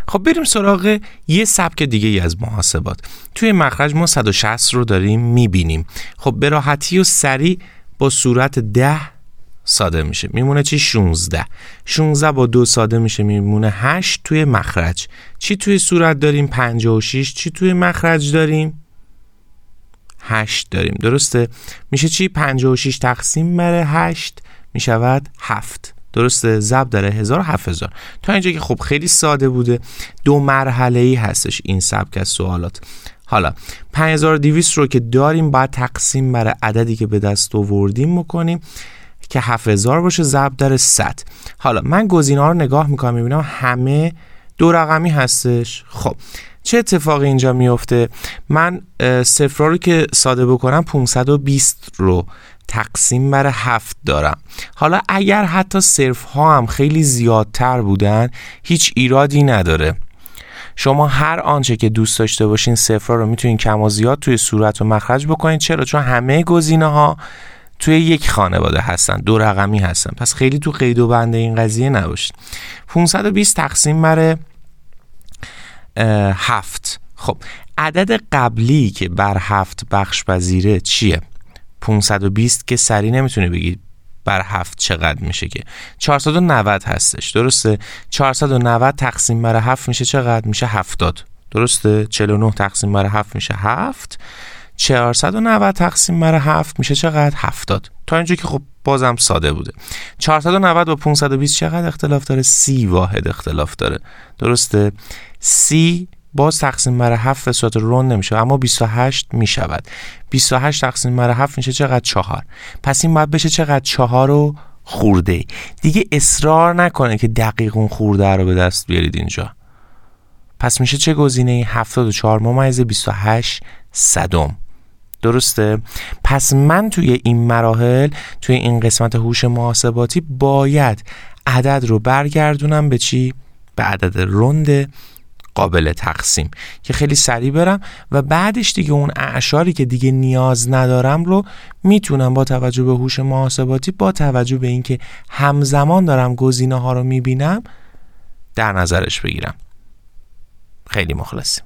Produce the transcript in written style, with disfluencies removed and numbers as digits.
خب بریم سراغ یه سبک دیگه ای از محاسبات. توی مخرج ما 160 رو داریم میبینیم. خب به راحتی و سریع با صورت 10 ساده میشه، میمونه چی؟ 16 با 2 ساده میشه، میمونه 8 توی مخرج. چی توی صورت داریم؟ 56. چی توی مخرج داریم؟ 8 داریم. درسته؟ میشه چی؟ 56 تقسیم بر 8 میشود 7. درسته؟ ضرب در 1000 7000. تا اینجا که خب خیلی ساده بوده. 2 مرحله‌ای هستش این سبک از سوالات. حالا 5200 رو که داریم باید تقسیم بر عددی که به دست آوردیم بکنیم که 7000 باشه ضرب در 100. حالا من گزینه‌ها رو نگاه میکنم میبینم همه 2 رقمی هستش. خب چه اتفاقی اینجا میفته؟ من صفرها رو که ساده بکنم 520 رو تقسیم بر 7 دارم. حالا اگر حتی صرف‌ها هم خیلی زیادتر بودن هیچ ایرادی نداره. شما هر آنچه که دوست داشته باشین صفرها رو میتونین کم و زیاد توی صورت و مخرج بکنین. چرا؟ چون همه گزینه‌ها توی یک خانواده هستن، 2 رقمی هستن، پس خیلی تو قید و بند این قضیه نباشید. 520 تقسیم بر 7. خب عدد قبلی که بر 7 بخش پذیره چیه؟ 520 که سری نمیتونه بگید بر 7 چقدر میشه که 490 هستش. درسته؟ 490 تقسیم بر 7 میشه چقدر؟ میشه 70. درسته؟ 49 تقسیم بر 7 میشه 7. 490 تقسیم بر 7 میشه چقدر؟ 70. تا اینجا که خب بازم ساده بوده. 490 با 520 چقدر اختلاف داره؟ 30 واحد اختلاف داره. درسته؟ 30 باز تقسیم بر 7 به صورت روند نمیشه اما 28 میشود. 28 تقسیم بر 7 میشه چقدر؟ 4. پس این باید بشه چقدر؟ 4 و خورده. دیگه اصرار نکنه که دقیق اون خورده رو به دست بیارید اینجا. پس میشه چه گزینه‌ای؟ 74 ممیز 28 صدم. درسته؟ پس من توی این مراحل، توی این قسمت هوش محاسباتی باید عدد رو برگردونم به چی؟ به عدد رند قابل تقسیم که خیلی سریع برم و بعدش دیگه اون اعشاری که دیگه نیاز ندارم رو میتونم با توجه به هوش محاسباتی، با توجه به اینکه همزمان دارم گزینه ها رو میبینم، در نظرش بگیرم. خیلی مخلصیم.